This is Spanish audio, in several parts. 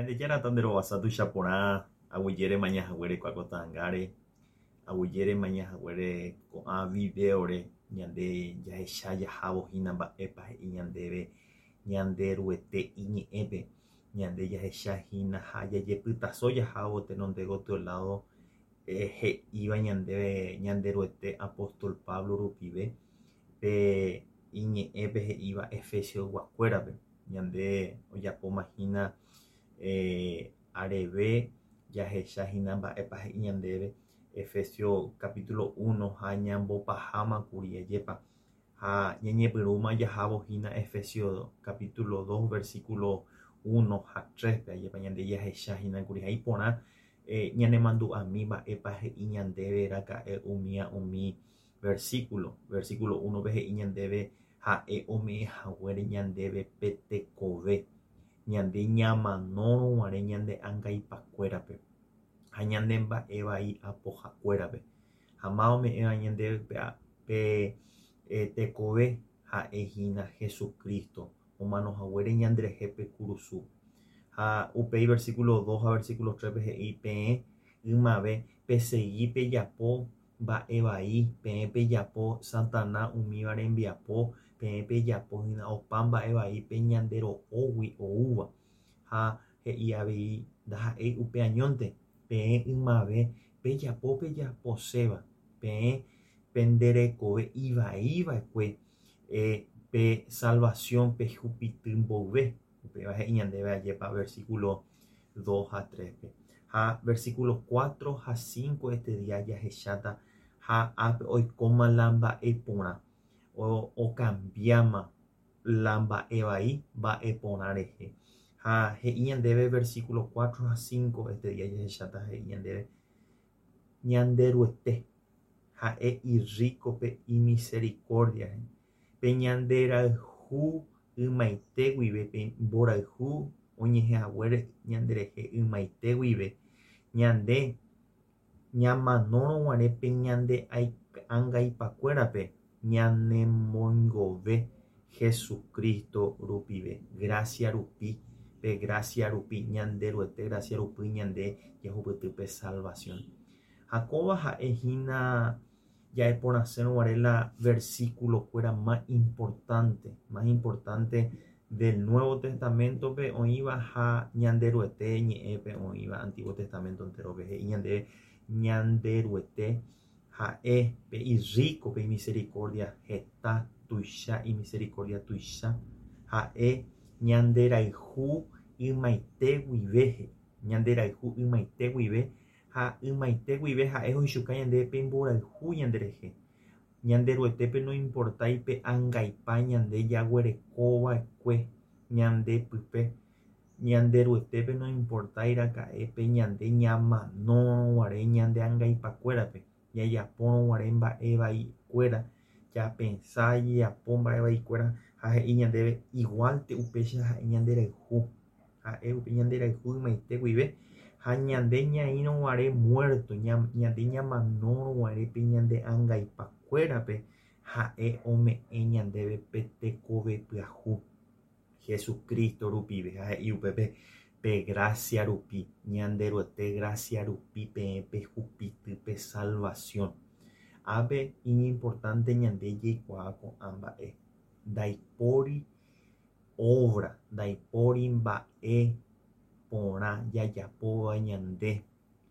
Ñande jára tandero tu chaporã, aguyére mañahaguére kuakotãngáre, aguyére mañahaguére ko'ã videore, ñande jahecha jahávohína mba'épa he'i ñandéve ñanderuete iñe'ẽpe, ñande jahechahína ha jajepytaso jahávo tenonde gotyo lado he'íva ñandéve ñanderuete apóstol Pablo rupive pe iñe'ẽpe he'íva Efesios guakuérape ñande ojapómahína areve jahechahína mba'épa he'i ñandéve Efesios capítulo 1 ha ñambopahámakuri ajépa ha ñañepyrũma jahávohína Efesios capítulo 2 versículo 1 ha 3 pe ajépa ñande jahechahínakuri ha iporã ñanemandu'ami mba'épa he'i ñandéve raka'e umi versículo 1 pe he'i ñandéve ha'e ome'ẽhaguére ñandéve pe tekove ñande ñamanórovare ñande ãngaipakuérape ha ñande mba'e apohakuérape ha ma ome'ẽva ñandéve pe tekove ha'ehína Jesucristo omanohaguére ñanderehépe kurusu ha upéi versículo 2 ha versículo 3 pe he'i peẽ ymave pese'i pejapo mba'e vai peẽ pejapo Satana umíva rembiapo peẽ pejapohína opa mba'e vai pe ñandero'ógui oúva ha he'i avei ndaha'éi upe añónte peẽ ymave pejaposéva peẽ penderekove ivaívakue pe salvación pe hupyty mboyve upéva he'i ñandéve ajépa versículo 2 ha 3 pe ha versículo 4 ha 5 este dia jahecháta ha ápe oikóma la mba'e porã okambiáma la mba'e vai mba'e porã rehe ha he'i ñandéve versículo 4 ha 5 este dia jahecháta he'i ñandéve ñanderuete ha'e irrícope y misericordia pe ñanderayhu ymaite guive pe mborayhu oñehe'ãguére ñanderehe ymaite guive ñande ñamanórovare pe ñande ãngaipakuérape ñanemoingove Jesucristo rupive gracia rupi pe gracia rupi ñanderuete gracia rupi ñande jahupyty pe salvación ha kóva ha'ehína jaeporãsérõguare la versículo kuéra más importante del Nuevo Testamento pe oĩva ha ñanderuete ñe'ẽpe oĩva Antiguo Testamento enterope he'i ñande ñanderuete ha'e pe irrico pe misericordia heta tuicha y misericordia tuicha ha'e ñanderayhu ymaite guive ñanderayhu ymaite guive ha ymaite guive ha'e oichuka ñande pe mborayhu ñanderehe ñanderuetépe no importai pe ãngaipa ñande jaguerekova'ekue ñande pype ñanderuetépe no importai raka'e pe ñande ñamanórovare ñande ãngaipakuérape jajapórõguare mba'e vaikuéra japensá jajapo mba'e vaikuéra ha he'i ñandéve igualte upéicha ha'e ñanderayhu ha'e upe ñanderayhu ymaite guive ha ñande ñaírõguare muerto ñande ñamanórovare pe ñande ãngaipakuérape ha'e ome'ẽ ñandéve pe tekove pyahu Jesucristo rupive ha he'i upépe pe gracia rupi ñanderuete gracia rupi peẽ pe hupyty pe salvación ápe iñimportante ñande jaikuaa ko'ã mba'e ndaipóri obra ndaipóri mba'e porã jajapóva ñande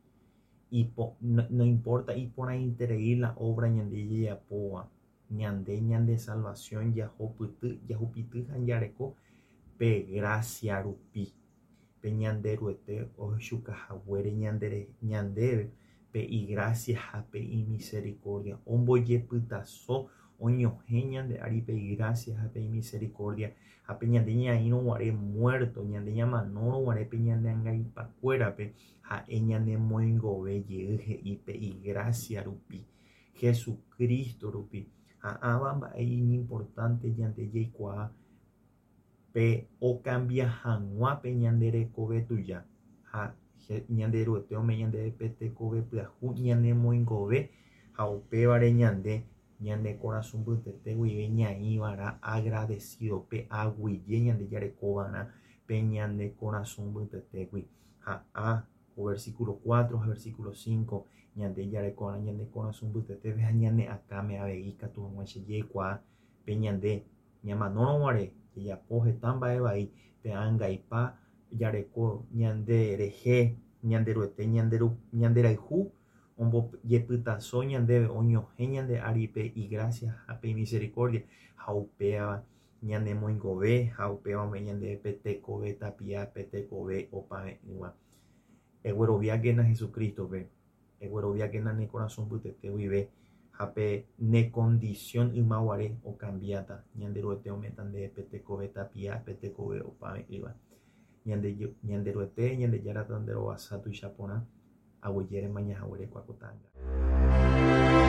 no importa iporãiterei la obra ñande jajapóva ñande salvación jahupyty ha jareko pe gracia rupi pe ñanderuete oichukahaguére ñandéve pe igracia ha pe imisericordia ombojepytaso oñohẽ ñande ári pe igracia ha pe imisericordia ha pe ñande ñaírõguare muerto ñande ñamanórovare pe ñande ãngaipakuérape ha'e ñanemoingove jey he'i pe igracia rupi Jesucristo rupi ha ãva mba'e iñimportante ñande jaikuaa pe okambia hag̃ua pe ñanderekove tuja ha ñanderuete ome ñandéve pe tekove pyahu ñanemoingove ha upévare ñande corazón pytete guive ñaívara agradecido pe aguije ñande jarekova'erã peñande corazón bytetegui. O versículo 4, versículo 5, ñande yarekóra ñande corazón byteteve ha ñane akáme avei katu hag̃uáichejekua pe ñande ñamanóraguare jejapo heta mba'e pe ãngaipa jareko ñande rehe ñande roete ñande rayhu ombojepytaso ñandéve oñohẽ ñande áripe igracia ha pe misericordia ha upéva ñanemoingove ha upévame ñande pe tekove tapia pe tekove opavẽ'ỹva. Egueroviákena Jesucristope, egueroviákena ne corazón pytetegui ha pe ne condición ymaguare ocambiáta ñande roete ometa nde pe tekove tapia pe tekove opavẽ'ỹva. Ñande roete ñande járata nde rovasa tuichaporã aguyére mañahaguére kuakotanga.